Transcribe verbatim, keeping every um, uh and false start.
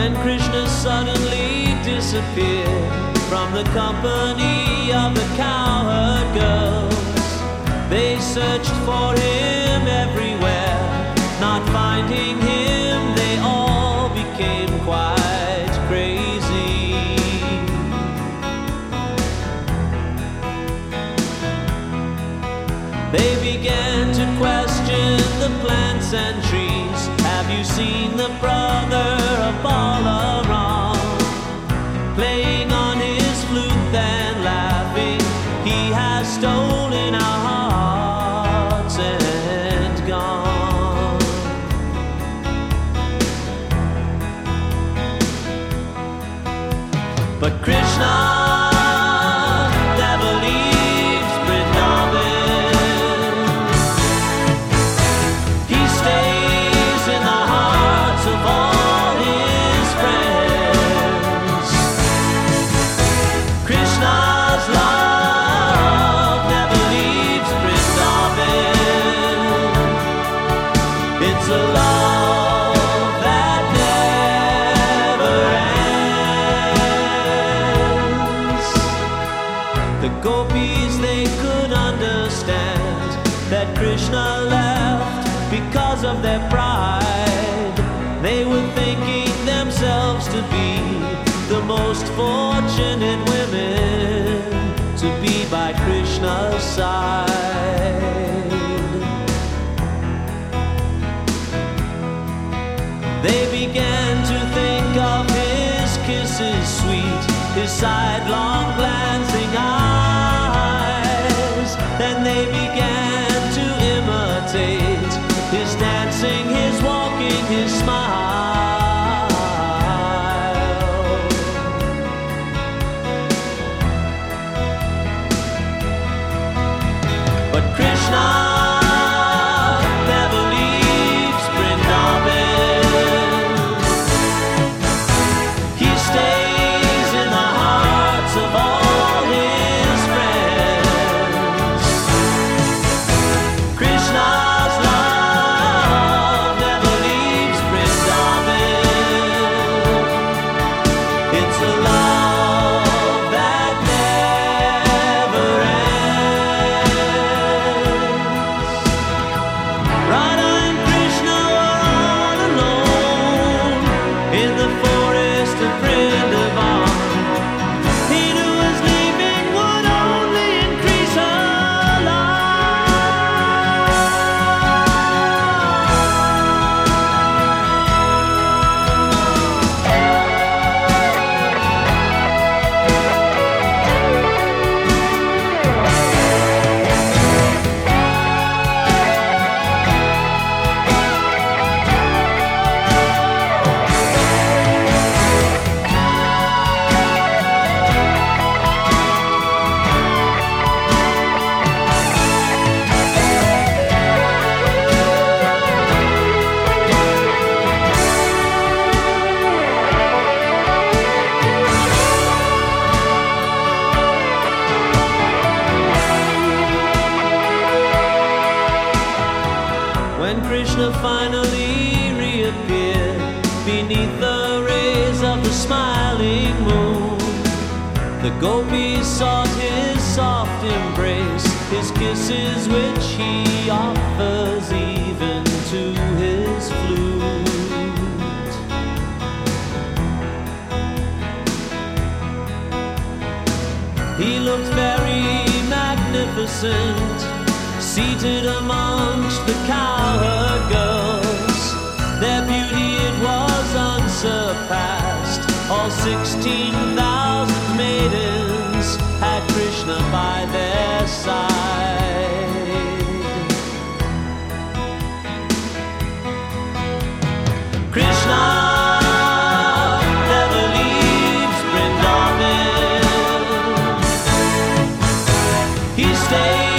When Krishna suddenly disappeared from the company of the cowherd girls, they searched for him everywhere. Not finding him, they all became quite crazy. They began to question the plants and trees. Have you seen the brother of Balaram playing on his flute and laughing? He has stolen our hearts and gone. But Krishna never leaves Vrindavan. He stays in the hearts of all his friends. Krishna's love never leaves Vrindavan. It's a love that never ends. The gopis, they could understand that Krishna left because of their pride. They were thinking themselves to be the most fortunate women to be by Krishna's side. They began to think of his kisses sweet, his sidelong glancing eyes. Then they began to imitate his dancing, his walking, his smile. But Krishna never leaves Vrindavan. He stays in the hearts of all his friends. Krishna's love never leaves Vrindavan. It's a love that never ends. Radha and Krishna were all alone in the forest of Vrindavan. He knew his leaving would only increase her When Krishna finally reappeared beneath the rays of the smiling moon, the gopis sought his soft embrace, his kisses which he offers even to his flute. He looked very magnificent, seated amongst the cowherd girls. Their beauty, it was unsurpassed. All sixteen thousand maidens had Krishna by their side. Krishna never leaves Vrindavan. He stays